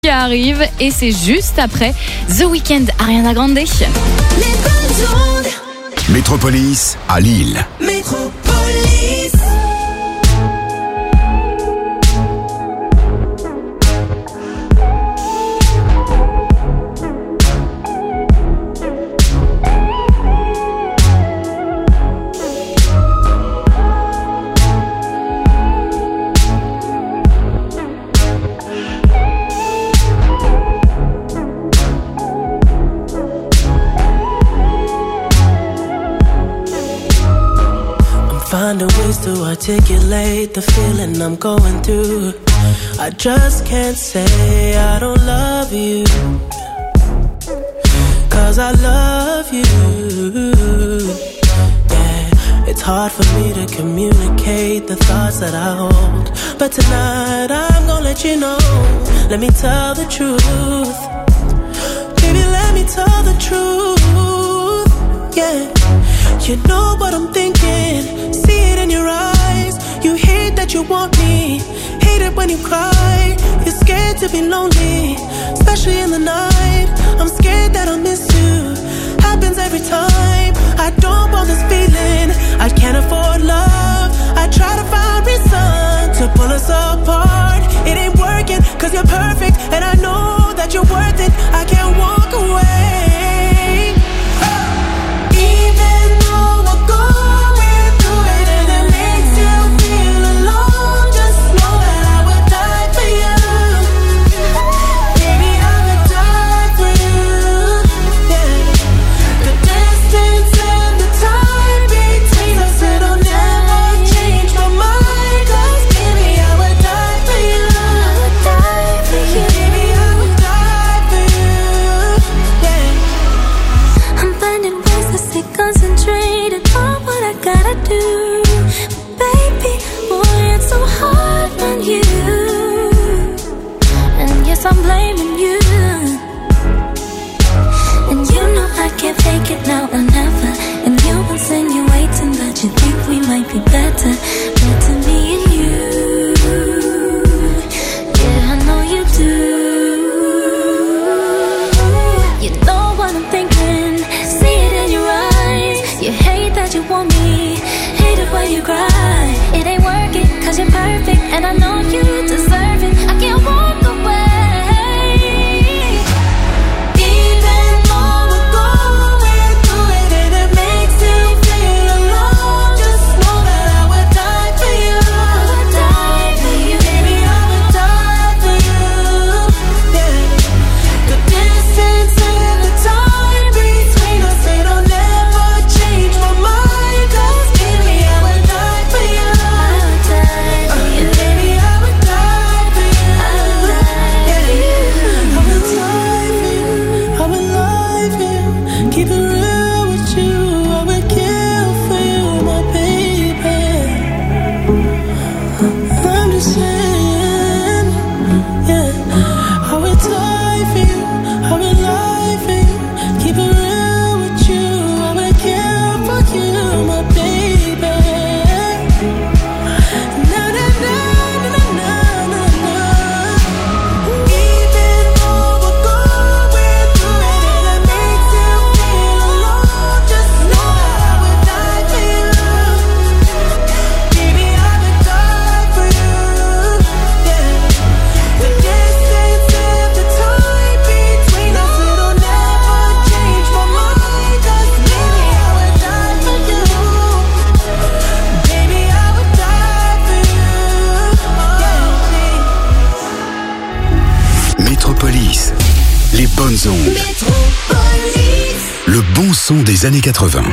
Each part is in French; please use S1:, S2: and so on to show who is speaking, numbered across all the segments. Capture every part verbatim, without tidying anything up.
S1: qui arrive et c'est juste après The Weeknd, Ariana Grande. Les bonnes ondes.
S2: Métropolis à Lille.
S3: Métropolis.
S4: Finding ways to articulate the feeling I'm going through. I just can't say I don't love you, 'cause I love you. Yeah, it's hard for me to communicate the thoughts that I hold, but tonight I'm gonna let you know. Let me tell the truth. Baby, let me tell the truth. Yeah, you know what I'm thinking. See it in your eyes. You hate that you want me. Hate it when you cry. You're scared to be lonely, especially in the night. I'm scared that I'll miss you. Happens every time. I don't want this feeling. I can't afford love. I try to find reason to pull us apart. It ain't working, 'cause you're perfect, and I know that you're worth it. I can't walk away.
S5: I'm blaming you, and you know I can't fake it now or never. And you insinuating that you think we might be better, better me and you. Yeah, I know you do. You know what I'm thinking. See it in your eyes. You hate that you want me. Hate it when you cry. It ain't working, 'cause you're perfect, and I know you deserve it. I can't walk away.
S2: Les bonnes ondes. Métropolis. Le bon son des années quatre-vingts.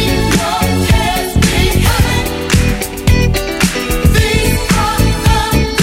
S3: These are the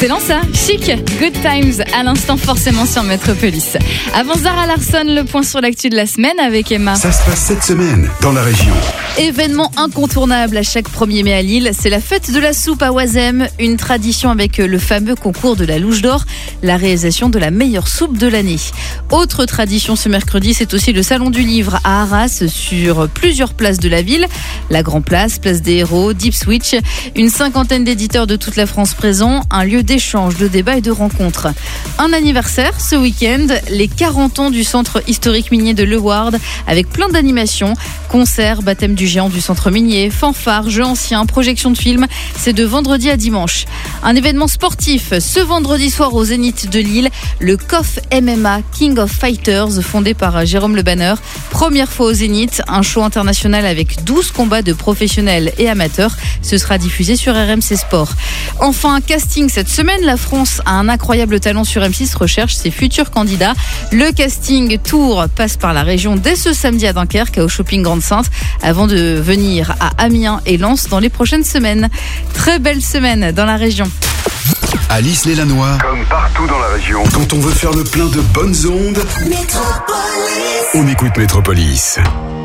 S1: Excellent ça, chic, Good Times à l'instant forcément sur Métropolis. Avant Zara Larsson, le point sur l'actu de la semaine avec Emma.
S2: Ça se passe cette semaine dans la région.
S1: Événement incontournable à chaque premier mai à Lille, c'est la fête de la soupe à Oisem, une tradition avec le fameux concours de la Louche d'Or, la réalisation de la meilleure soupe de l'année. Autre tradition ce mercredi, c'est aussi le salon du livre à Arras sur plusieurs places de la ville, la Grand Place, Place des Héros, Deep Switch, une cinquantaine d'éditeurs de toute la France présents, un lieu d'échange, de débat et de rencontres. Un anniversaire ce week-end, les quarante ans du centre historique minier de Le Ward, avec plein d'animations, concerts, baptême du géant du centre minier, fanfares, jeux anciens, projections de films. C'est de vendredi à dimanche. Un événement sportif ce vendredi soir au Zénith de Lille, le C O F M M A King of Fighters, fondé par Jérôme Le Banner. Première fois au Zénith, un show international avec douze combats de professionnels et amateurs. Ce sera diffusé sur R M C Sport. Enfin, un casting cette semaine. La France a un incroyable talent sur M six, recherche ses futurs candidats. Le casting tour passe par la région dès ce samedi à Dunkerque, au shopping Grande-Sainte, avant de venir à Amiens et Lens dans les prochaines semaines. Très belle semaine dans la région.
S2: Alice Lélannoy,
S3: comme partout dans la région.
S2: Quand on veut faire le plein de bonnes ondes,
S4: Métropolis.
S2: on écoute Métropolis.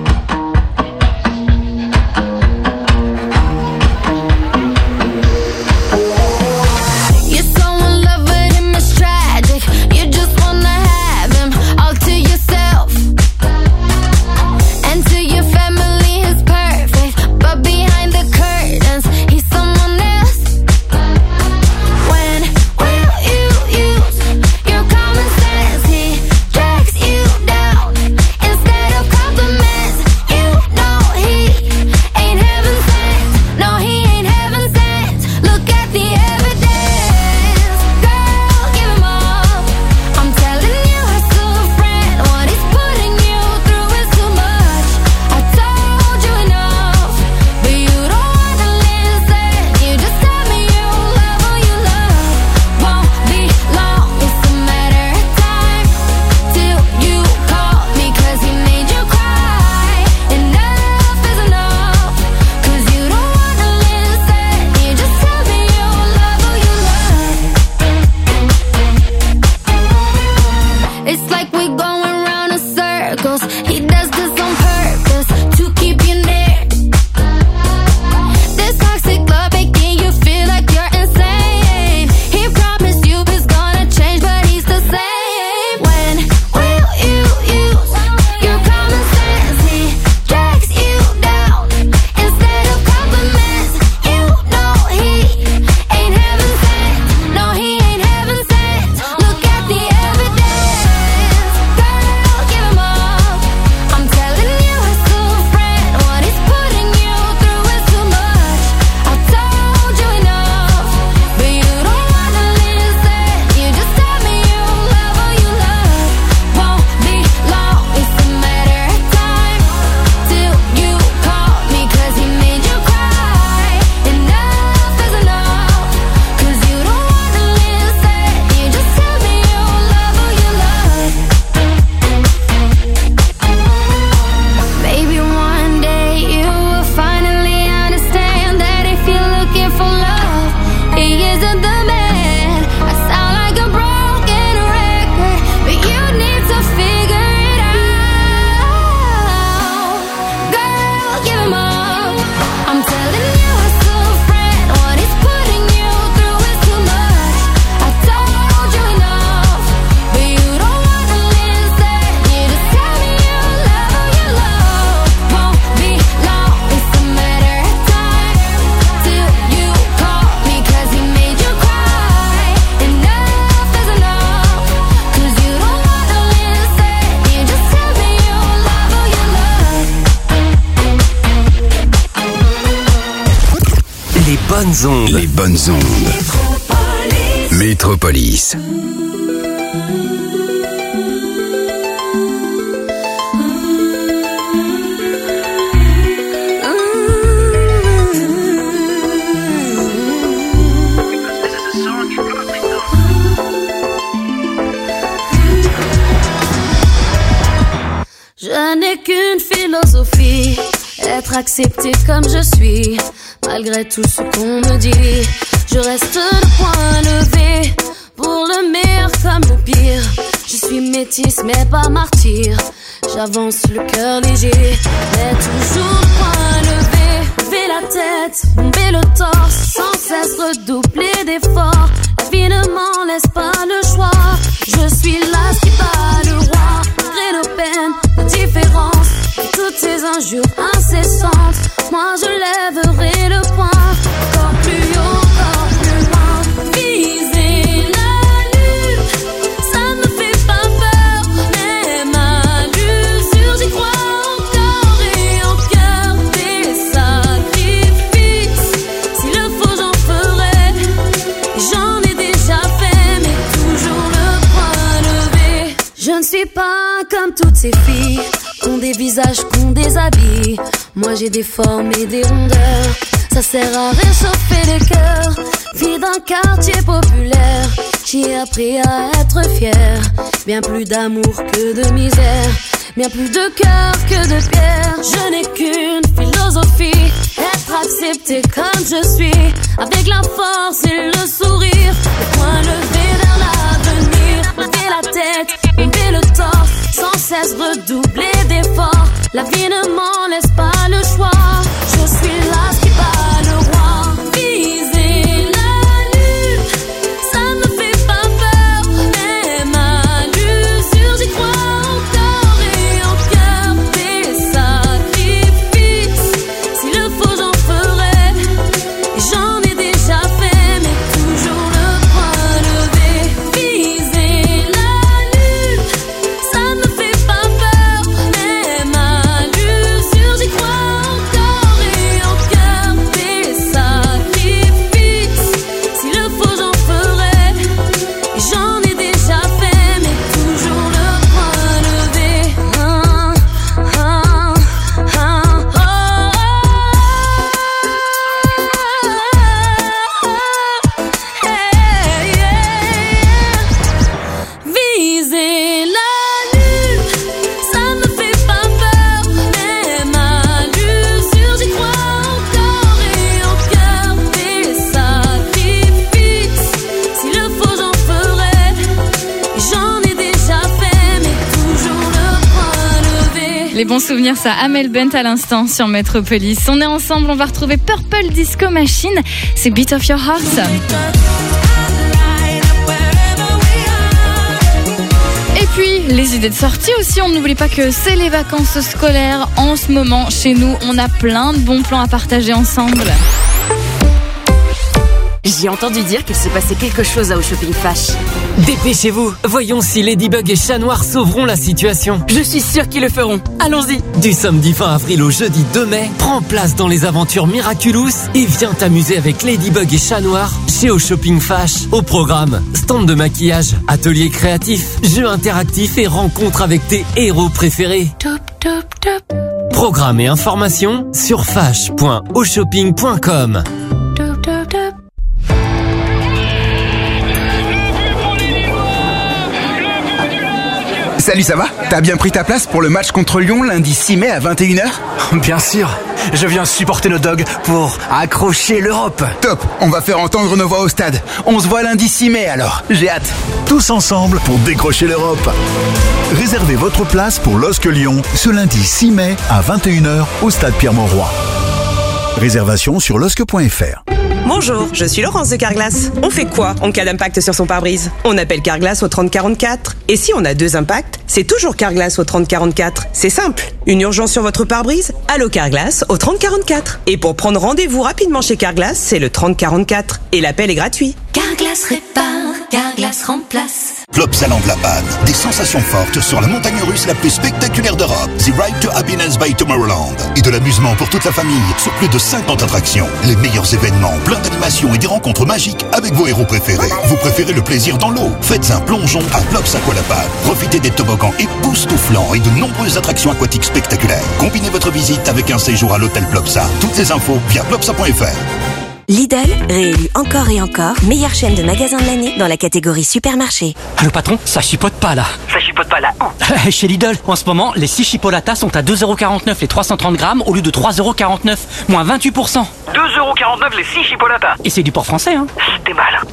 S2: bonnes ondes. Les bonnes ondes. Métropolis. Métropolis.
S5: Je n'ai qu'une philosophie, être accepté comme je suis, malgré tout ce qu'on me dit. Je reste le point levé, toujours le meilleur comme le pire. Je suis métisse mais pas martyr. J'avance le cœur léger, mais toujours point levé. Lever la tête, bomber le torse, sans cesse redoubler d'efforts. La vie ne m'en laisse pas le choix. Je suis là qui bat le roi. Malgré nos peines, nos différences, et toutes ces injures incessantes, moi je lèverai le poing. Encore plus haut, encore plus loin. Viser la lune, ça me fait pas peur. Même à l'usure, j'y crois encore et en cœur. Des sacrifices, s'il le faut j'en ferai. J'en ai déjà fait, mais toujours le point levé. Je ne suis pas comme toutes ces filles qu'ont des visages, qu'ont des habits. Moi j'ai des formes et des rondeurs. Ça sert à réchauffer les cœurs. Fille d'un quartier populaire, j'ai appris à être fière. Bien plus d'amour que de misère, bien plus de cœur que de pierre. Je n'ai qu'une philosophie, être accepté comme je suis, avec la force et le sourire. Le poing levé vers l'avenir. Lever la tête, bomber le torse, sans cesse redoubler d'efforts. La vie ne m'en laisse pas le choix. Je suis là qui bat le roi. Viser la lune, ça me fait pas peur. Même à l'usure, j'y crois encore et en cœur. Des sacrifices, s'il le faut j'en ferai. Et j'en ai déjà fait, mais toujours le point levé. Viser la lune, ça me fait pas peur. Même à l'usure, j'y crois encore et en cœur. Des sacrifices, s'il le faut j'en ferai. Et j'en ai déjà fait, mais toujours le point levé. Ah, ah, ah, oh, hey, yeah. Viser la lune, ça me fait pas peur. Même à l'usure, j'y crois encore et en cœur. Des sacrifices, s'il le faut j'en ferai. Et j'en ai déjà fait, mais toujours le point levé.
S1: Les bons souvenirs, ça, Amel Bent à l'instant sur Metropolis. On est ensemble, on va retrouver Purple Disco Machine. C'est Beat of Your Heart. Et puis, les idées de sortie aussi. On n'oublie pas que c'est les vacances scolaires. En ce moment, chez nous, on a plein de bons plans à partager ensemble.
S3: J'ai entendu dire qu'il se passait quelque chose à Au Shopping Fash.
S6: Dépêchez-vous, voyons si Ladybug et Chat Noir sauveront la situation.
S3: Je suis sûre qu'ils le feront. Allons-y.
S6: Du samedi vingt avril au jeudi deux mai, prends place dans les aventures Miraculous et viens t'amuser avec Ladybug et Chat Noir chez Au Shopping Fash. Au programme, stand de maquillage, atelier créatif, jeux interactifs et rencontres avec tes héros préférés.
S5: Top, top, top,
S6: Programme et informations sur fash point au shopping point com.
S5: top, top, top.
S7: Salut, ça va? T'as bien pris ta place pour le match contre Lyon lundi six mai à vingt et une heures?
S8: Bien sûr, je viens supporter nos dogs pour accrocher l'Europe.
S7: Top, on va faire entendre nos voix au stade. On se voit lundi six mai alors, j'ai hâte.
S2: Tous ensemble pour décrocher l'Europe. Réservez votre place pour LOSC Lyon ce lundi six mai à vingt et une heures au stade Pierre-Mauroy. Réservation sur losc point f r.
S9: Bonjour, je suis Laurence de Carglass. On fait quoi en cas d'impact sur son pare-brise? On appelle Carglass au trente quarante-quatre. Et si on a deux impacts, c'est toujours Carglass au trente quarante-quatre. C'est simple. Une urgence sur votre pare-brise? Allô Carglass au trente quarante-quatre. Et pour prendre rendez-vous rapidement chez Carglass, c'est le trente quarante-quatre. Et l'appel est gratuit.
S5: Carglass répare, Carglass remplace.
S2: Plopsaland La Panne, des sensations fortes sur la montagne russe la plus spectaculaire d'Europe. The Ride to Happiness by Tomorrowland. Et de l'amusement pour toute la famille sur plus de cinquante attractions. Les meilleurs événements, plein d'animations et des rencontres magiques avec vos héros préférés. Vous préférez le plaisir dans l'eau? Faites un plongeon à Plops Aqua La Panne. Profitez des toboggans époustouflants et de nombreuses attractions aquatiques spectaculaires. Combinez votre visite avec un séjour à l'hôtel Plopsa. Toutes les infos via plopsa point f r.
S10: Lidl, réélu encore et encore, meilleure chaîne de magasins de l'année dans la catégorie supermarché.
S11: Allô patron, ça chipote pas là.
S12: Ça chipote pas là.
S11: Chez Lidl, en ce moment, les six chipolatas sont à deux euros quarante-neuf les trois cent trente grammes au lieu de trois euros quarante-neuf, moins vingt-huit pour cent.
S12: deux euros quarante-neuf les six chipolatas.
S11: Et c'est du port français, hein.
S12: C'était mal.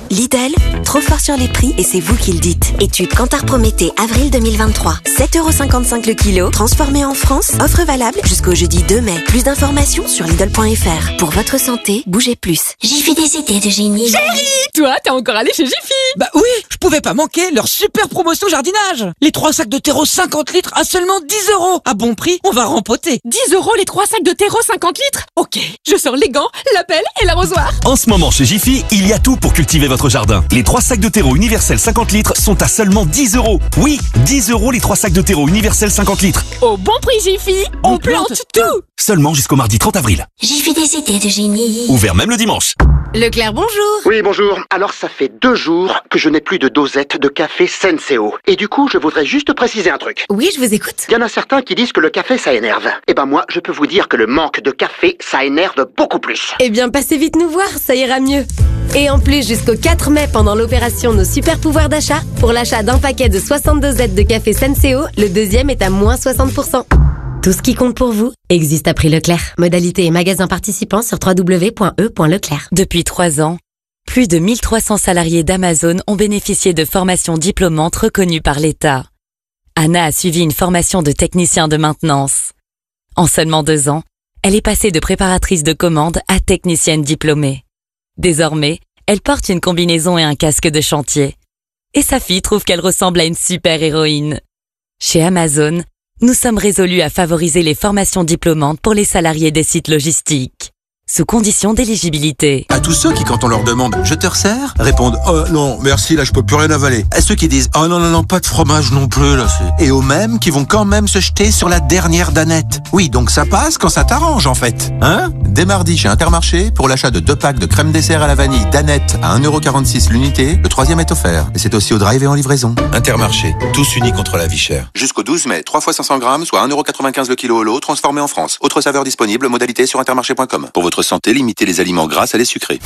S10: Lidl, trop fort sur les prix et c'est vous qui le dites. Étude Kantar Prométhée, avril deux mille vingt-trois. sept euros cinquante-cinq le kilo, transformé en France. Offre valable jusqu'au jeudi deux mai. Plus d'informations sur Lidl point F R. Pour votre santé, bougez plus.
S5: Jiffy des idées de génie.
S12: Chérie, toi, t'es encore allé chez Jiffy?
S13: Bah oui, je pouvais pas manquer leur super promotion jardinage. Les trois sacs de terreau cinquante litres à seulement dix euros. À bon prix, on va rempoter.
S12: dix euros les trois sacs de terreau cinquante litres? Ok, je sors les gants, la pelle et l'arrosoir.
S14: En ce moment, chez Jiffy, il y a tout pour cultiver votre jardin. Les trois sacs de terreau universel cinquante litres sont à seulement dix euros. Oui, dix euros les trois sacs de terreau universel cinquante litres.
S12: Au bon prix Jiffy, on, on plante, plante tout.
S14: Seulement jusqu'au mardi trente avril.
S5: Jiffy des idées de génie.
S14: Ouvert même le dimanche.
S1: Leclerc, bonjour.
S15: Oui, bonjour. Alors, ça fait deux jours que je n'ai plus de dosette de café Senseo. Et du coup, je voudrais juste préciser un truc.
S1: Oui, je vous écoute.
S15: Il y en a certains qui disent que le café, ça énerve. Eh ben moi, je peux vous dire que le manque de café, ça énerve beaucoup plus.
S16: Eh bien, passez vite nous voir, ça ira mieux. Et en plus, jusqu'au quatre mai, pendant l'opération Nos Super Pouvoirs d'achat, pour l'achat d'un paquet de soixante-deux dosettes de café Senseo, le deuxième est à moins soixante pour cent. Tout ce qui compte pour vous existe à prix Leclerc. Modalité et magasins participants sur w w w point e point leclerc.
S17: Depuis trois ans, plus de mille trois cents salariés d'Amazon ont bénéficié de formations diplômantes reconnues par l'État. Anna a suivi une formation de technicien de maintenance. En seulement deux ans, elle est passée de préparatrice de commande à technicienne diplômée. Désormais, elle porte une combinaison et un casque de chantier. Et sa fille trouve qu'elle ressemble à une super héroïne. Chez Amazon, nous sommes résolus à favoriser les formations diplômantes pour les salariés des sites logistiques, sous condition d'éligibilité.
S18: À tous ceux qui, quand on leur demande « Je te resserre ?» répondent « Oh non, merci, là je peux plus rien avaler ». À ceux qui disent « Oh non, non, non, pas de fromage non plus, là c'est... » Et aux mêmes qui vont quand même se jeter sur la dernière danette. Oui, donc ça passe quand ça t'arrange en fait. Hein ? Dès mardi chez Intermarché, pour l'achat de deux packs de crème dessert à la vanille danette à un euro quarante-six l'unité, le troisième est offert. Et c'est aussi au drive et en livraison. Intermarché, tous unis contre la vie chère. Jusqu'au douze mai, trois fois cinq cents grammes, soit un euro quatre-vingt-quinze le kilo au lot, transformé en France. Autre saveur disponible, modalité sur intermarché point com. Pour votre santé, limitez les aliments gras à les sucrés.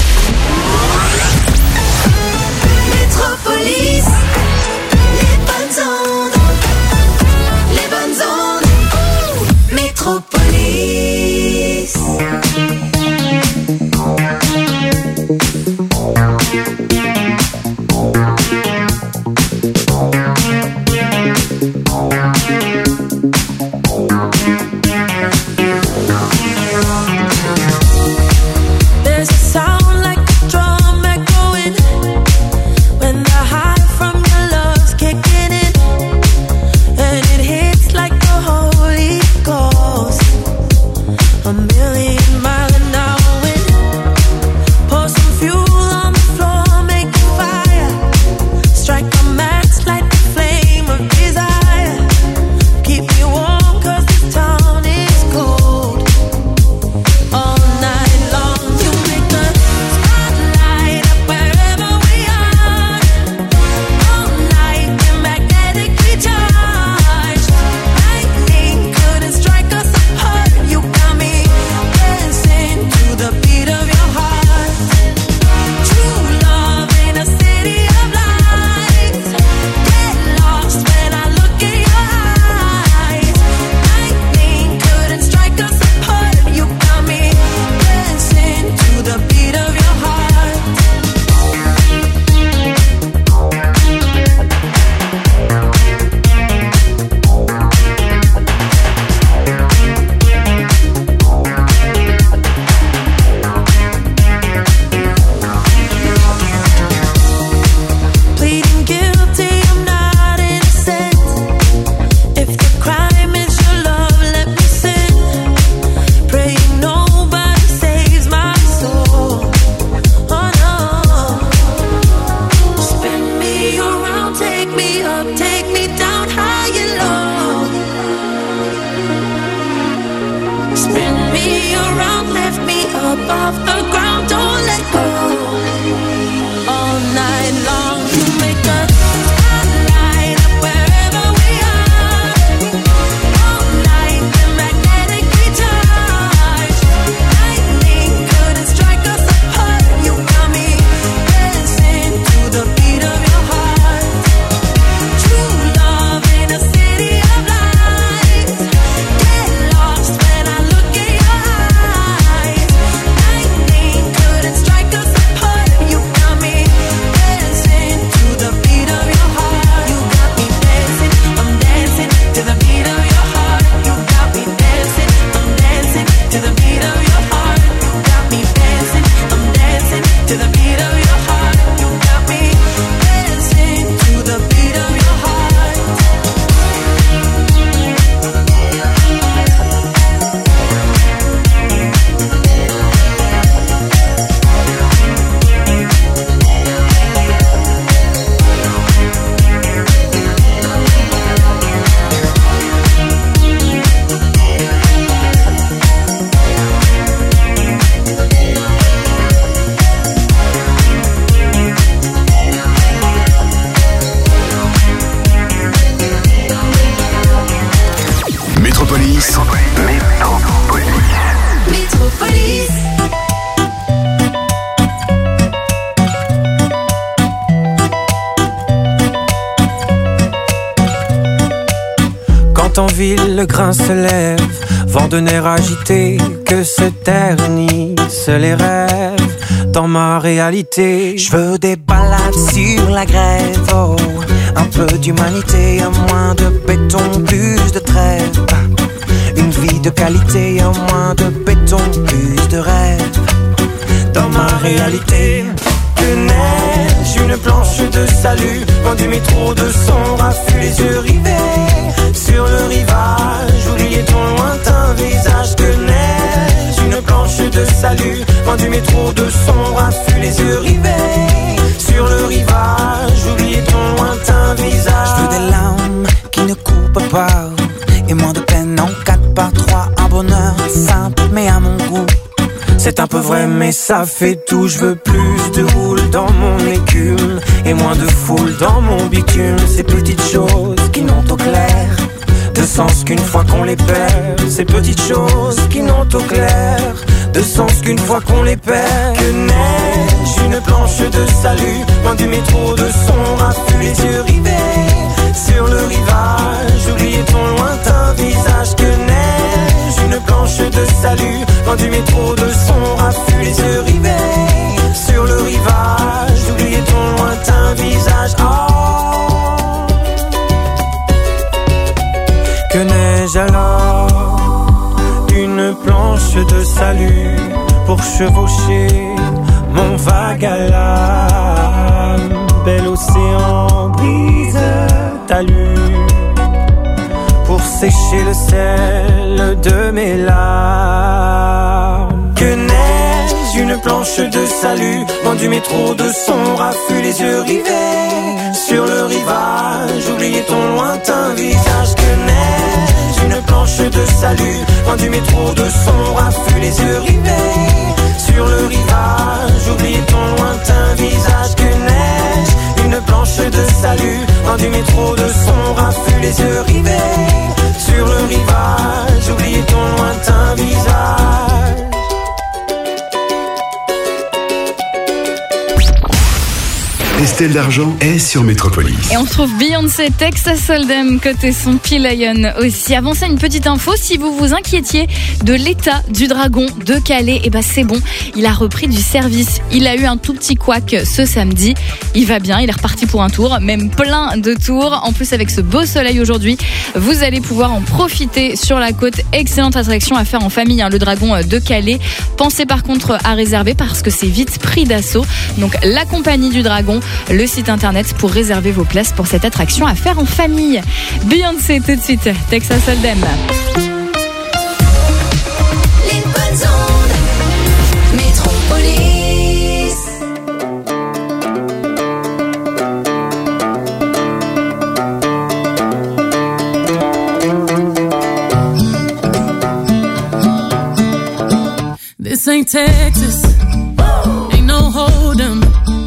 S5: Métropolis, les bonnes ondes, les bonnes ondes, Métropolis.
S4: There's a sound like a drum echoing when the high from your love's kicking in, and it hits like the Holy Ghost. A million mile an hour wind, pour some fuel
S19: en ville, le grain se lève, vent de nerfs agité, que se ternissent les rêves. Dans ma réalité, je veux des balades sur la grève, oh, un peu d'humanité, un moins de béton, plus de trêve. Une vie de qualité, un moins de béton, plus de rêve. Dans ma réalité, que neige, une planche de salut, vent du métro de son raffut, les yeux rivés sur le rivage, oubliez ton lointain visage. Que neige, une planche de salut, vent du métro de son raffut, les yeux rivés sur le rivage, oubliez ton lointain visage. Je veux des larmes qui ne coupent pas et moins de peine en quatre par trois, un bonheur simple mais à mon goût. C'est un peu vrai mais ça fait tout. Je veux plus de houle dans mon écume et moins de foule dans mon bitume. Ces petites choses qui n'ont au clair de sens qu'une fois qu'on les perd. Ces petites choses qui n'ont au clair de sens qu'une fois qu'on les perd. Que neige, une planche de salut, loin du métro de son raffut, les yeux rivés sur le rivage, oubliez ton lointain visage. Que neige, une planche de salut, loin du métro de son raffut, les yeux rivés sur le rivage, oubliez ton lointain visage. Oh. Que neige alors, une planche de salut pour chevaucher mon vague à l'âme. Bel océan brise talus pour sécher le sel de mes larmes. Que neige, une planche de salut, vent du métro de son raffut, les yeux rivés sur le rivage, oubliez ton lointain visage. Que neige, une planche de salut, vent du métro de son raffut, les yeux rivés sur le rivage, oubliez ton lointain visage. Que neige, une planche de salut, vent du métro de son raffut, les yeux rivés sur le rivage, oubliez ton lointain visage.
S20: Estelle Dargent est sur Métropolis.
S1: Et on retrouve Beyoncé, Texas Hold'em, côté son P-Lion aussi. Avant ça, une petite info, si vous vous inquiétiez de l'état du dragon de Calais, et eh ben c'est bon, il a repris du service. Il a eu un tout petit couac ce samedi. Il va bien, il est reparti pour un tour, même plein de tours. En plus, avec ce beau soleil aujourd'hui, vous allez pouvoir en profiter sur la côte. Excellente attraction à faire en famille, hein, le dragon de Calais. Pensez par contre à réserver parce que c'est vite pris d'assaut. Donc la compagnie du dragon, le site internet pour réserver vos places pour cette attraction à faire en famille. Beyoncé tout de suite, Texas Hold'em.
S5: Les bonnes ondes, Métropolis.
S21: This ain't Texas, ain't no hold'em.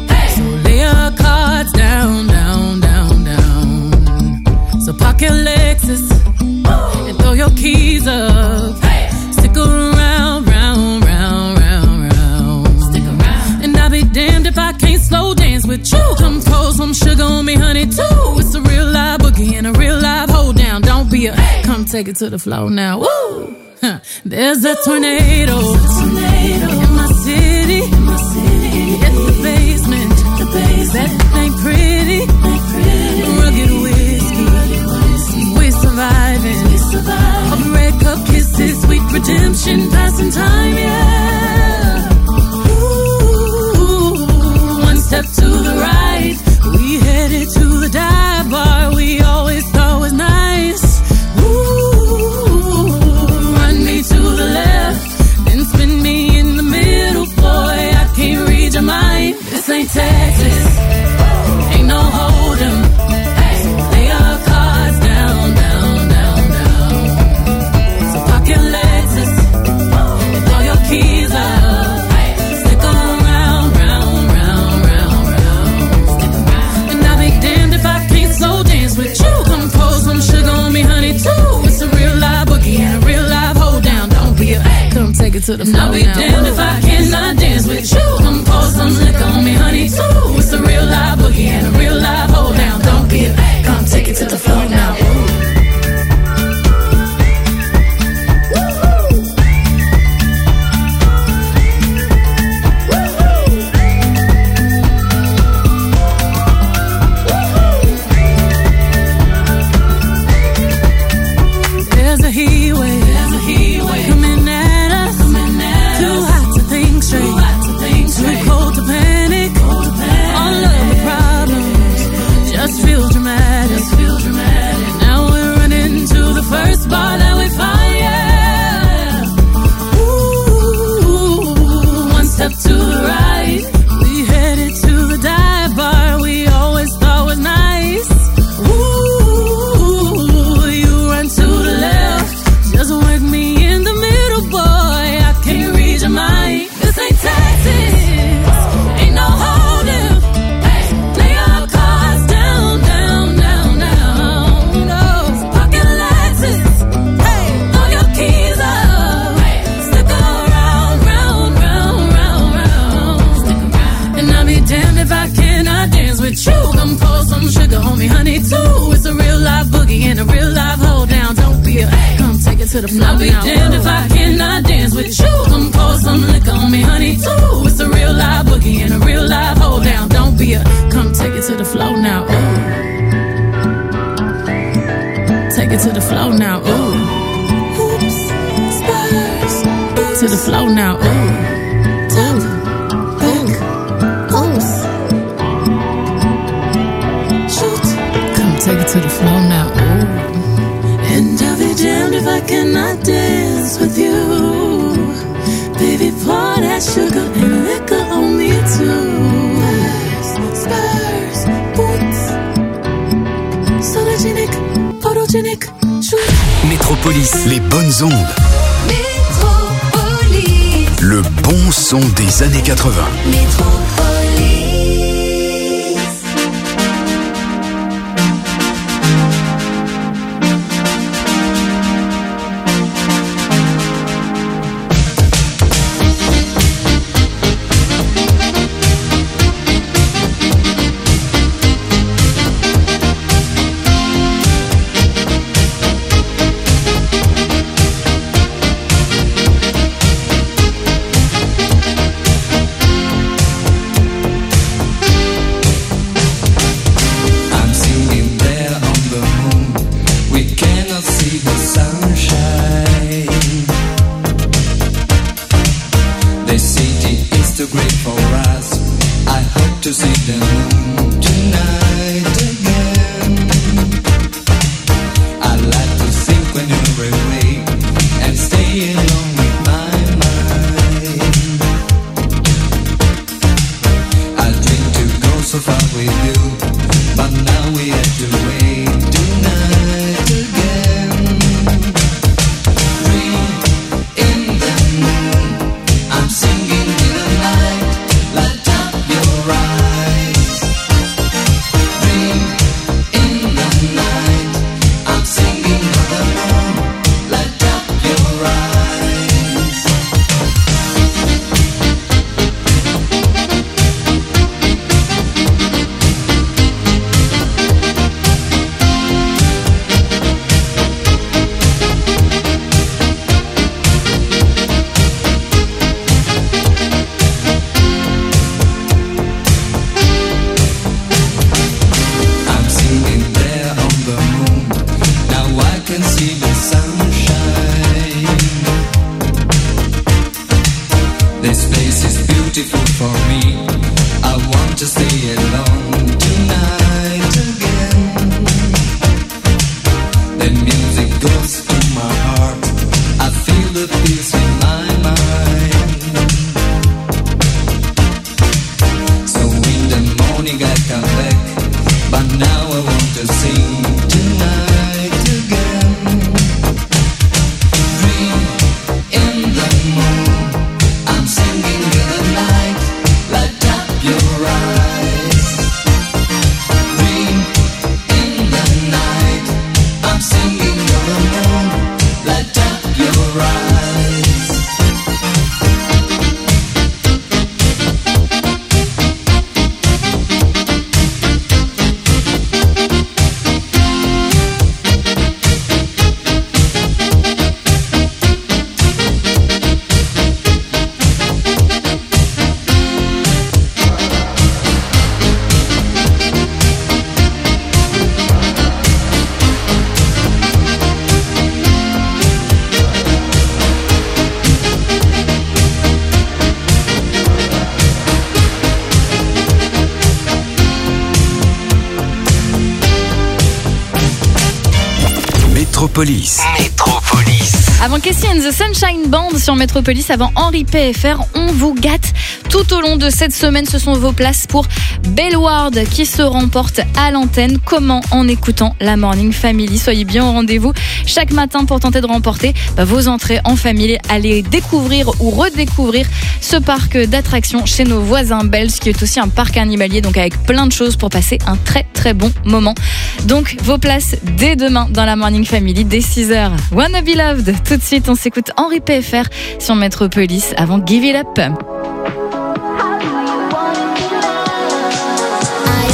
S21: Cards down, down, down, down. So park your Lexus and throw your keys up. Stick around, round, round, round, round. Stick around. And I'll be damned if I can't slow dance with you. Come pour some sugar on me, honey, too. It's a real live boogie and a real live hold down. Don't be a come take it to the floor now. Woo! Huh. There's a tornado, tornado in my city. In my city. Hit the basement. That ain't pretty, rugged whiskey, we're surviving, all the red cup kisses, sweet redemption, passing time, yeah. Ooh, one step to the right, we headed to the dive bar we always thought was nice. Ooh, run me to the left, then spin me in the middle, boy, I can't read your mind. This ain't Texas. Ain't no hold'em. Lay your cards down, down, down, down. So park your Lexus and throw your keys up. Stick around, round, round, round, round. And I'll be damned if I can't slow dance with you. Come pour some sugar on me, honey, too. It's a real live boogie and a real live hold down. Don't be a come take it to the floor now. I'll be damned if I cannot dance with you. Come pour some liquor on me, honey, too. It's a real live boogie and a real live hold down. Don't be a come take it to the floor now. Ooh. I dance with you? Come pour some sugar on me, honey, too. It's a real live boogie and a real live hold down. Don't be a, come take it to the floor. I'll be damned if I cannot dance with you. Come pour some liquor on me, honey, too. It's a real live boogie and a real live hold down. Don't be a, come take it to the floor now. Ooh. Take it to the floor now. Ooh. Hoops, spurs, to the floor now. Ooh. Take it to the floor now, ooh. And I'll be damned if I cannot dance with you. Baby, pour that sugar and liquor on me too. Spurs, boots, sologenic, photogenic, shoot.
S20: Métropolis, les bonnes ondes. Métropolis, le bon son des années quatre-vingts. Métropolis. Métropolis.
S1: Métropolis. Avant Cassie and the Sunshine Band sur Métropolis, avant Henri P F R, on vous gâte tout au long de cette semaine. Ce sont vos places pour Bellward qui se remporte à l'antenne. Comment? En écoutant la Morning Family. Soyez bien au rendez-vous chaque matin pour tenter de remporter bah, vos entrées en famille. Allez découvrir ou redécouvrir ce parc d'attractions chez nos voisins belges, qui est aussi un parc animalier, donc avec plein de choses pour passer un très très bon moment. Donc vos places dès demain dans la Morning Family dès six heures. Wanna Be Loved. Tout de suite, on s'écoute Henri P F R sur Métropolis avant Give It Up.
S5: I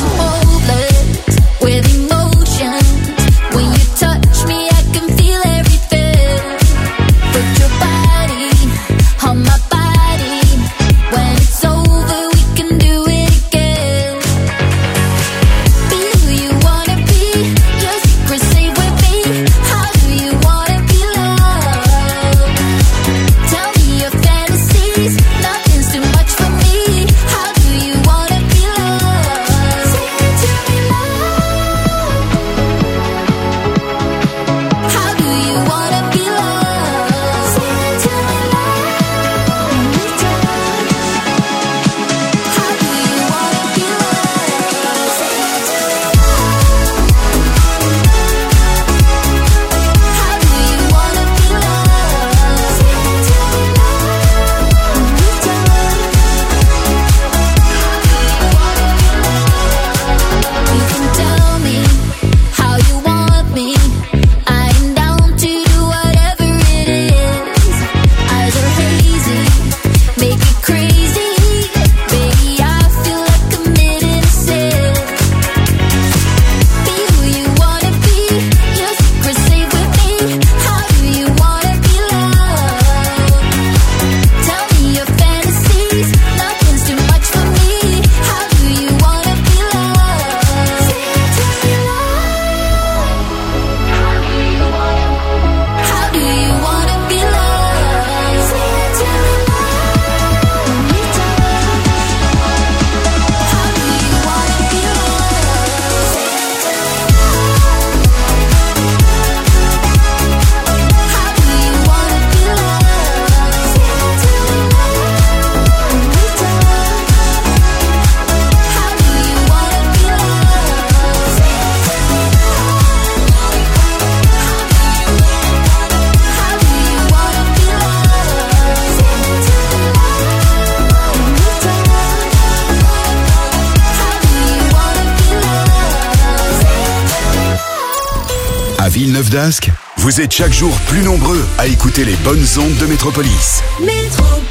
S20: Villeneuve-d'Ascq, vous êtes chaque jour plus nombreux à écouter les bonnes ondes de Métropolis.
S5: Métropolis.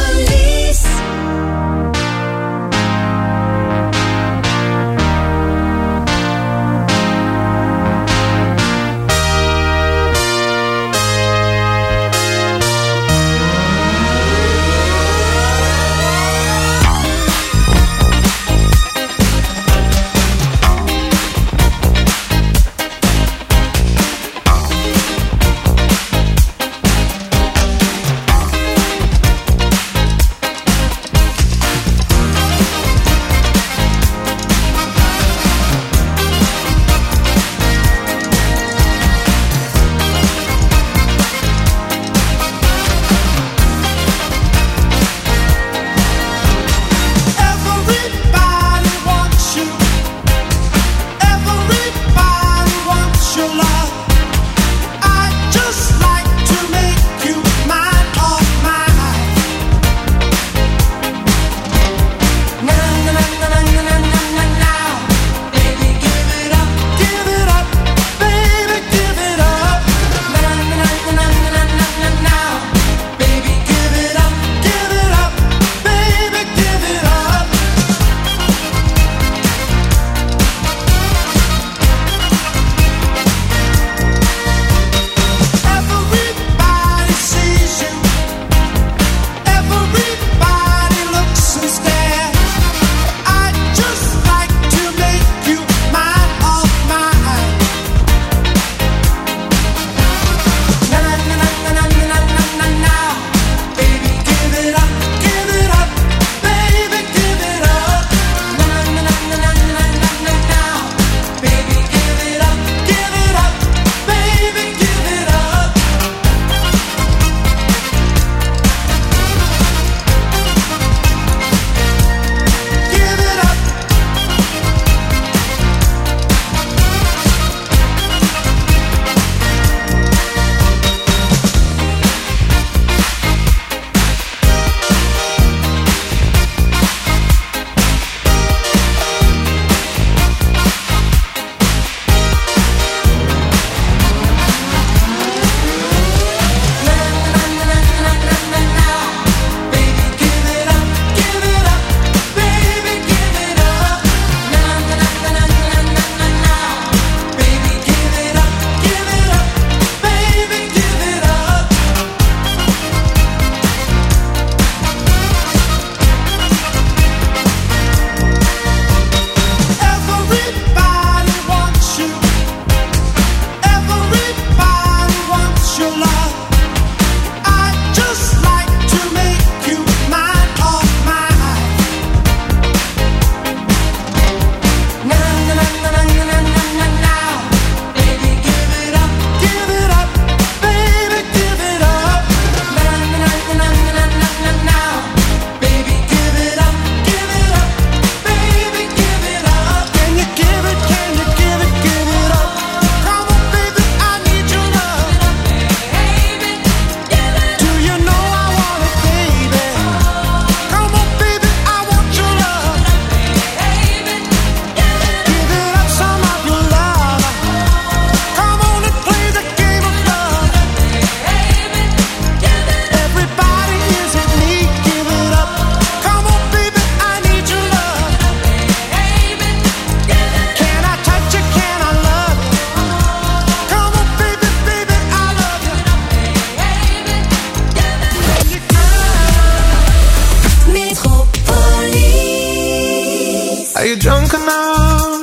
S19: Are you drunk enough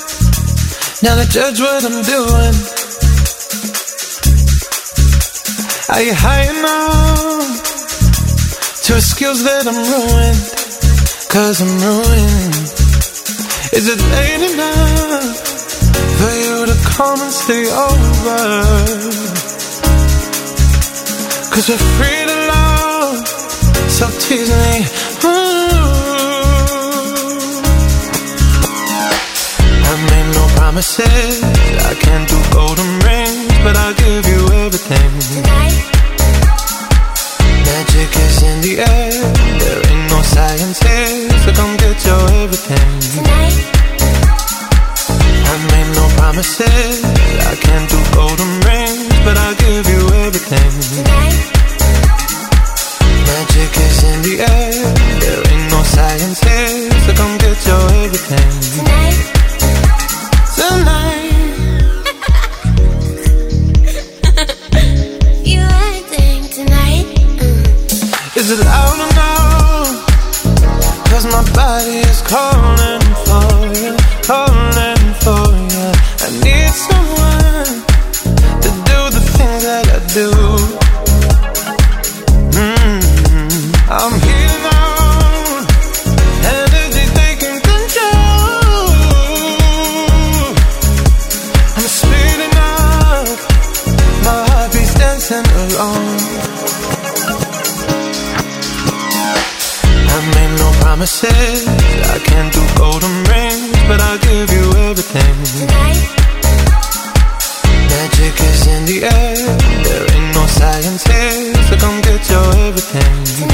S19: now to judge what I'm doing? Are you high enough to excuse that I'm ruined? Cause I'm ruined. Is it late enough for you to come and stay over? Cause we're free to love, so tease me. Ooh. I made no promises, I can't do golden rings, but I'll give you everything. Tonight. Magic is in the air, there ain't no science here, so come get your everything. Tonight. I made no promises, I can't do golden get your everything. Tonight.
S5: You acting tonight? Mm.
S19: Is it loud or no? Cause my body is calling for you, calling for you. I need someone to do the things that I do. Mm-hmm. I'm here now, energy taking control. I'm speeding up, my heartbeat's dancing along. I made no promises, I can't do golden rings, but I'll give you everything. Magic is in the air, there ain't no science here, so come get your everything.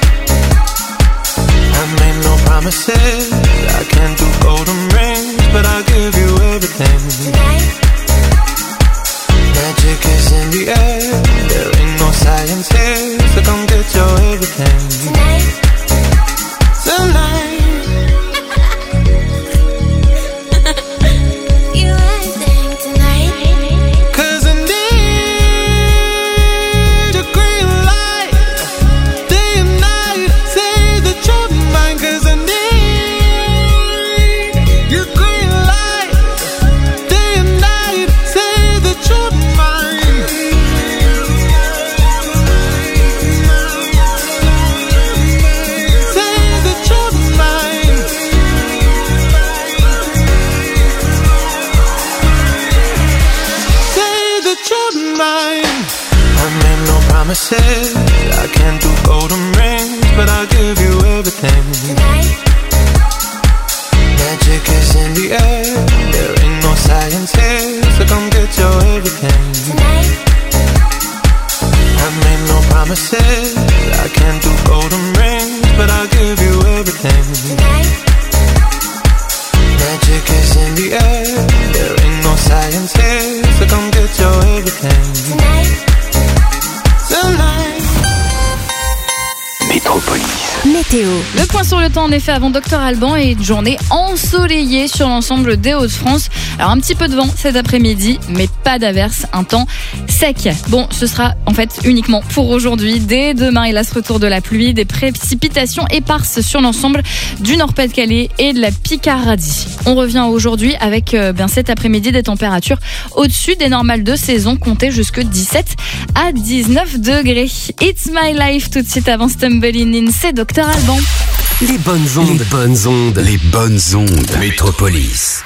S19: I made no promises, I can't do golden rings, but I'll give you everything. Magic is in the air, there ain't no science here, so come get your everything. Tonight.
S5: You acting tonight?
S19: Cause I need a green light, day and night, say that you're mine. Cause I need your green light, day and night, say that you're mine. Say that you're mine. Say that you're mine. I made no promises, I can't do golden rings, but I'll give you everything. Magic is in the air, there ain't no science here, so come get your everything. I made no promises, I can't do golden rings, but I'll give you everything. Magic is in the air, there ain't no science here, so come get your everything. Tonight.
S20: Métropolis.
S1: Météo. Le point sur le temps en effet avant Docteur Alban et une journée ensoleillée sur l'ensemble des Hauts-de-France. Alors un petit peu de vent cet après-midi, mais pas d'averse, un temps sec. Bon, ce sera en fait uniquement pour aujourd'hui. Dès demain, hélas, retour de la pluie, des précipitations éparses sur l'ensemble du Nord-Pas-de-Calais et de la Picardie. On revient aujourd'hui avec euh, bien cet après-midi des températures au-dessus des normales de saison, comptées jusque dix-sept à dix-neuf degrés. It's My Life tout de suite avant Stumbling In, c'est Docteur Alban.
S6: Les bonnes ondes.
S20: Les bonnes ondes. Les bonnes ondes. Métropolis.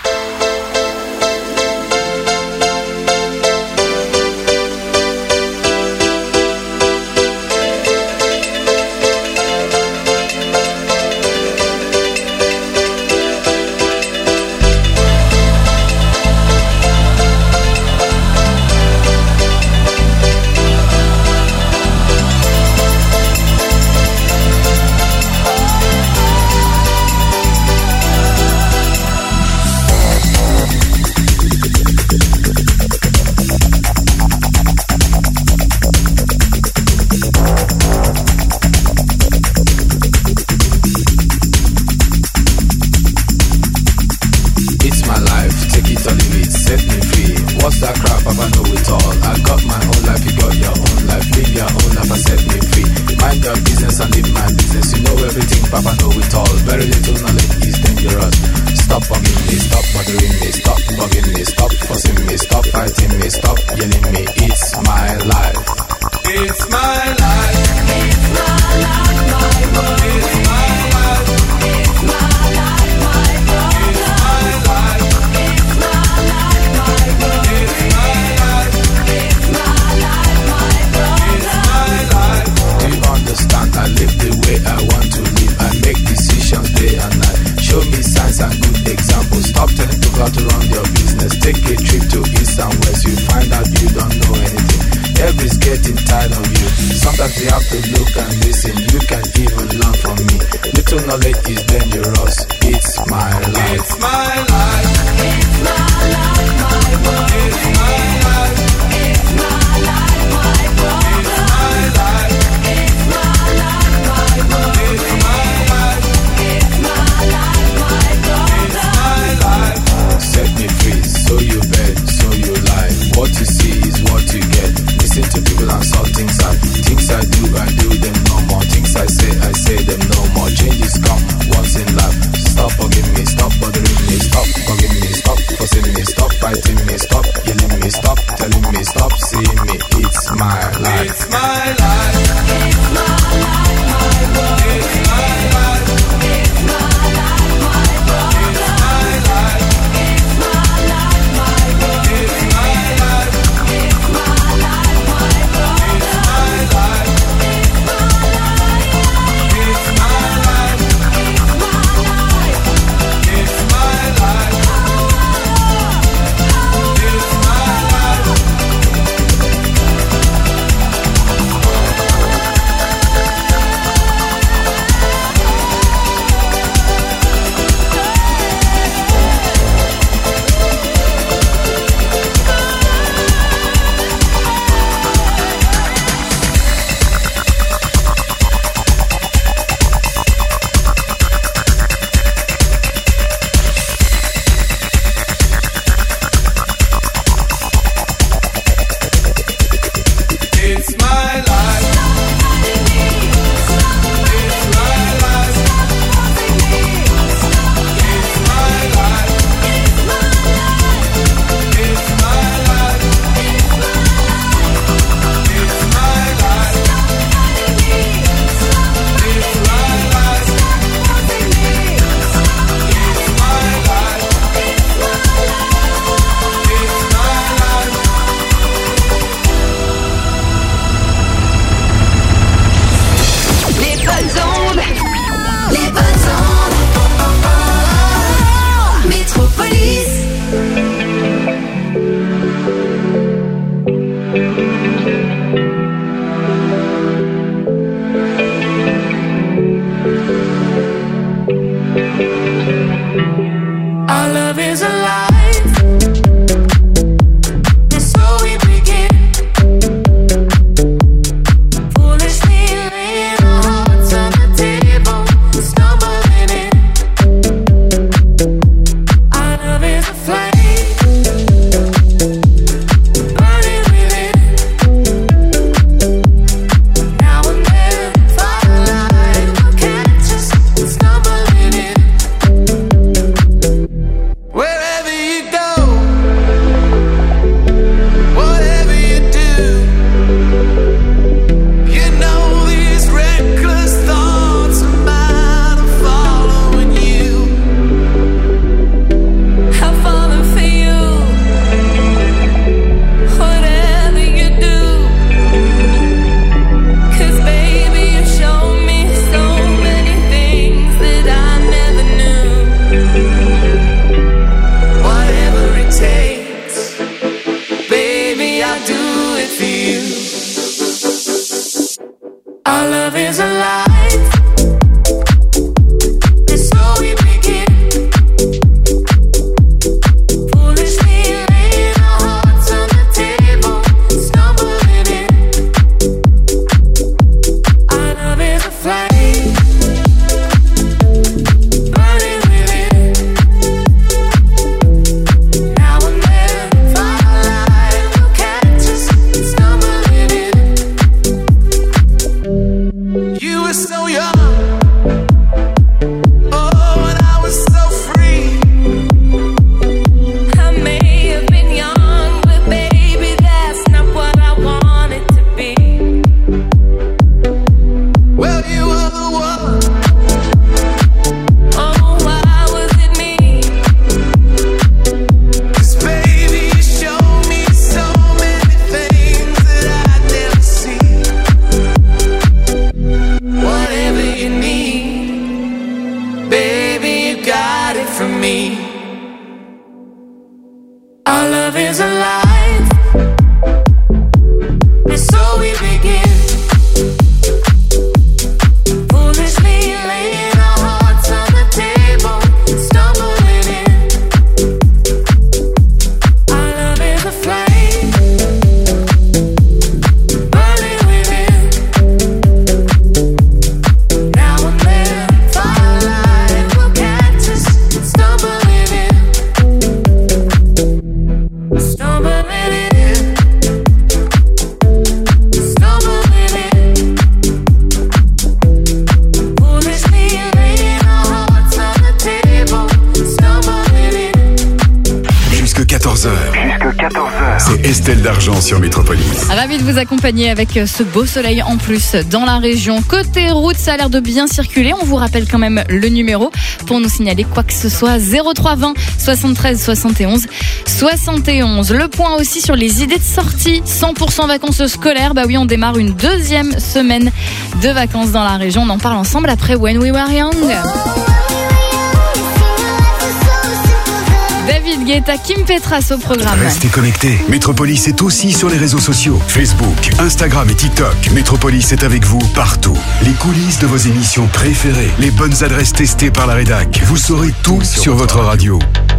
S20: C'est Estelle Dargent sur Métropolis.
S1: Ravi de vous accompagner avec ce beau soleil en plus dans la région. Côté route, ça a l'air de bien circuler. On vous rappelle quand même le numéro pour nous signaler quoi que ce soit. zéro trois vingt soixante-treize soixante et onze soixante et onze. Le point aussi sur les idées de sortie. cent pour cent vacances scolaires. Bah oui, on démarre une deuxième semaine de vacances dans la région. On en parle ensemble après When We Were Young. David Guetta, Kim Petras au programme.
S20: Restez connectés. Métropolis est aussi sur les réseaux sociaux. Facebook, Instagram et TikTok. Métropolis est avec vous partout. Les coulisses de vos émissions préférées. Les bonnes adresses testées par la rédac. Vous saurez tout sur votre radio.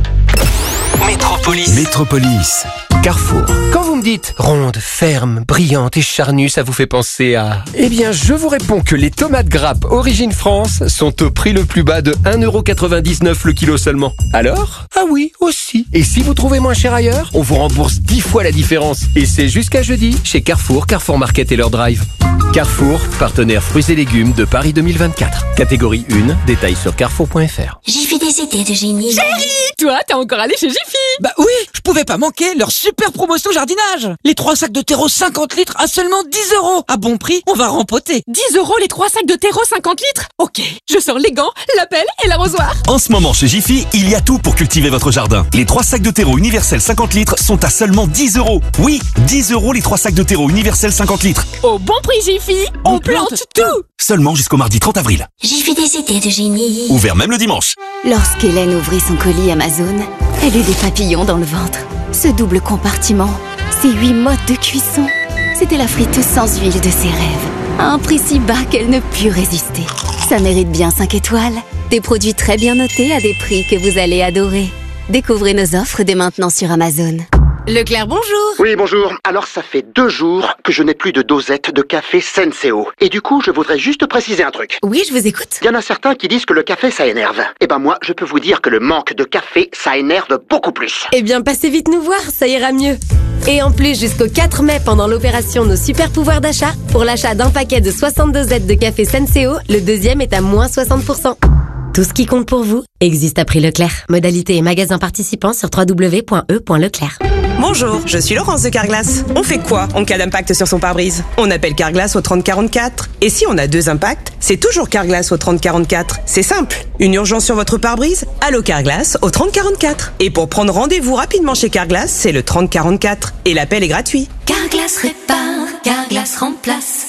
S3: Métropolis.
S20: Métropolis.
S3: Carrefour. Quand vous me dites ronde, ferme, brillante et charnue, ça vous fait penser à... Eh bien, je vous réponds que les tomates grappes Origine France sont au prix le plus bas de un euro quatre-vingt-dix-neuf le kilo seulement. Alors ? Ah oui, aussi. Et si vous trouvez moins cher ailleurs, on vous rembourse dix fois la différence. Et c'est jusqu'à jeudi chez Carrefour, Carrefour Market et leur drive. Carrefour, partenaire fruits et légumes de Paris deux mille vingt-quatre. Catégorie un, détails sur carrefour point f r.
S10: J'ai fait des idées de génie.
S12: Chérie, toi, t'es encore allé chez Jiffy?
S13: Bah oui, je pouvais pas manquer leur super promotion jardinage. Les trois sacs de terreau cinquante litres à seulement dix euros. À bon prix, on va rempoter.
S12: dix euros les trois sacs de terreau cinquante litres? Ok, je sors les gants, la pelle et l'arrosoir.
S14: En ce moment chez Jiffy, il y a tout pour cultiver votre jardin. Les trois sacs de terreau universel cinquante litres sont à seulement dix euros. Oui, dix euros les trois sacs de terreau universel cinquante litres.
S12: Au bon prix Jiffy, on, on plante, plante tout.
S14: Seulement jusqu'au mardi trente avril.
S10: J'ai fait des idées de génie.
S14: Ouvert même le dimanche.
S10: Lorsqu'Hélène ouvrit son colis Amazon, elle eut des papillons dans le ventre. Ce double compartiment, ces huit modes de cuisson, c'était la friteuse sans huile de ses rêves. À un prix si bas qu'elle ne put résister. Ça mérite bien cinq étoiles. Des produits très bien notés à des prix que vous allez adorer. Découvrez nos offres dès maintenant sur Amazon.
S16: Leclerc, bonjour.
S15: Oui, bonjour. Alors, ça fait deux jours que je n'ai plus de dosette de café Senseo. Et du coup, je voudrais juste préciser un truc.
S16: Oui, je vous écoute.
S15: Il y en a certains qui disent que le café, ça énerve. Eh ben moi, je peux vous dire que le manque de café, ça énerve beaucoup plus.
S16: Eh bien, passez vite nous voir, ça ira mieux. Et en plus, jusqu'au quatre mai, pendant l'opération Nos Super Pouvoirs d'achat, pour l'achat d'un paquet de soixante-deux Z de café Senseo, le deuxième est à moins soixante pour cent. Tout ce qui compte pour vous existe à prix Leclerc. Modalité et magasins participants sur w w w point e point leclerc.
S9: Bonjour, je suis Laurence de Carglass. On fait quoi en cas d'impact sur son pare-brise? On appelle Carglass au trente quarante-quatre. Et si on a deux impacts, c'est toujours Carglass au trente quarante-quatre. C'est simple. Une urgence sur votre pare-brise? Allô Carglass au trente quarante-quatre. Et pour prendre rendez-vous rapidement chez Carglass, c'est le trente quarante-quatre. Et l'appel est gratuit.
S5: Carglass répare, Carglass remplace.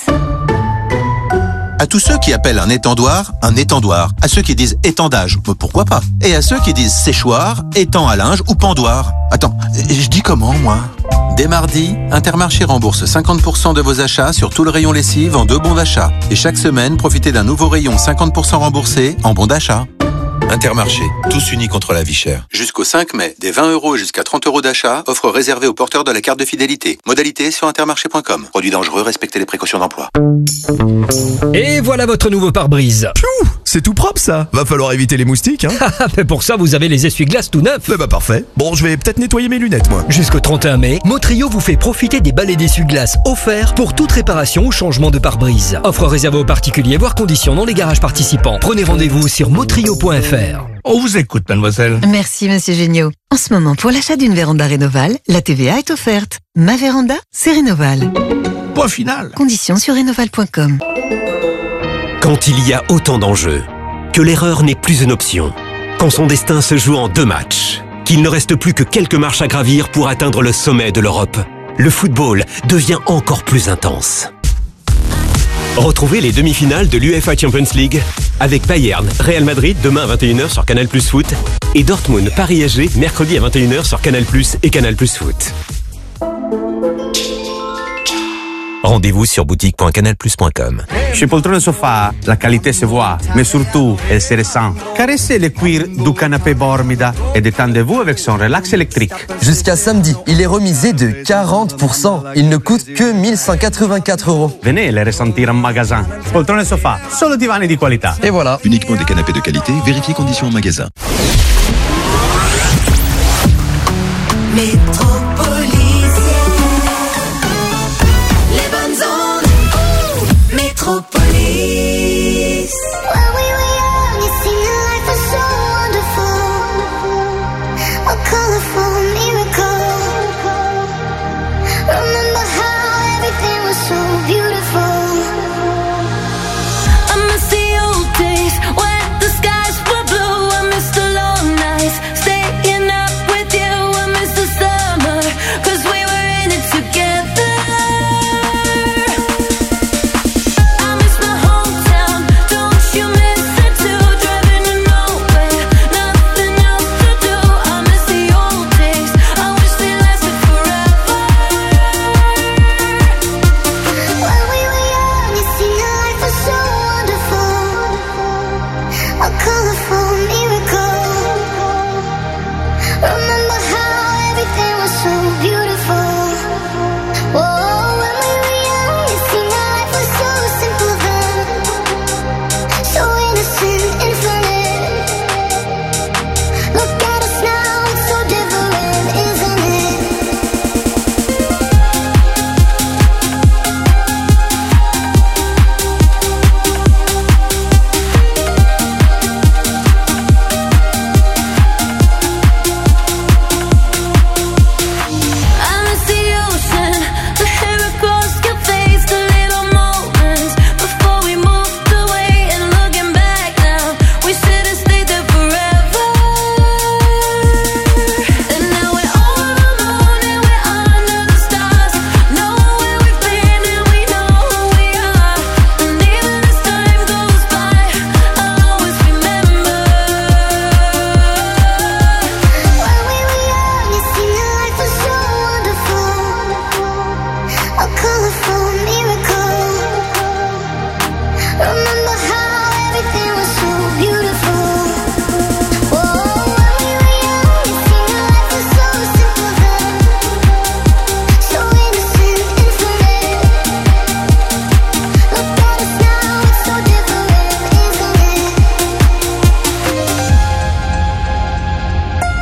S18: À tous ceux qui appellent un étendoir, un étendoir. À ceux qui disent étendage, pourquoi pas. Et à ceux qui disent séchoir, étang à linge ou pendoir. Attends, je dis comment, moi? Dès mardi, Intermarché rembourse cinquante pour cent de vos achats sur tout le rayon lessive en deux bons d'achat. Et chaque semaine, profitez d'un nouveau rayon cinquante pour cent remboursé en bons d'achat. Intermarché, tous unis contre la vie chère. Jusqu'au cinq mai, des vingt euros jusqu'à trente euros d'achat, offre réservée aux porteurs de la carte de fidélité. Modalité sur intermarché point com. Produit dangereux, respectez les précautions d'emploi.
S22: Et voilà votre nouveau pare-brise.
S23: Piou, c'est tout propre ça. Va falloir éviter les moustiques, hein.
S22: Mais pour ça, vous avez les essuie-glaces tout neufs.
S23: Eh bah parfait. Bon, je vais peut-être nettoyer mes lunettes, moi.
S22: Jusqu'au trente et un mai, Motrio vous fait profiter des balais d'essuie-glaces offerts pour toute réparation ou changement de pare-brise. Offre réservée aux particuliers, voire conditions dans les garages participants. Prenez rendez-vous sur motrio point f r.
S23: On vous écoute, mademoiselle.
S24: Merci, monsieur Géniaud. En ce moment, pour l'achat d'une véranda Rénoval, la T V A est offerte. Ma véranda, c'est Rénoval.
S23: Point final.
S24: Conditions sur rénoval point com.
S3: Quand il y a autant d'enjeux, que l'erreur n'est plus une option, quand son destin se joue en deux matchs, qu'il ne reste plus que quelques marches à gravir pour atteindre le sommet de l'Europe, le football devient encore plus intense. Retrouvez les demi-finales de l'UEFA Champions League avec Bayern, Real Madrid demain à vingt et une heures sur Canal Plus Foot et Dortmund, Paris S G mercredi à vingt et une heures sur Canal Plus et Canal Plus Foot. Rendez-vous sur boutique point canal plus point com.
S25: Chez Poltrone Sofa, la qualité se voit, mais surtout, elle se ressent. Caressez le cuir du canapé Bormida et détendez-vous avec son relax électrique.
S26: Jusqu'à samedi, il est remisé de quarante pour cent. Il ne coûte que mille cent quatre-vingt-quatre euros.
S25: Venez le ressentir en magasin. Poltrone Sofa, solo divani di qualità.
S26: Et voilà.
S20: Uniquement des canapés de qualité, vérifiez conditions en magasin.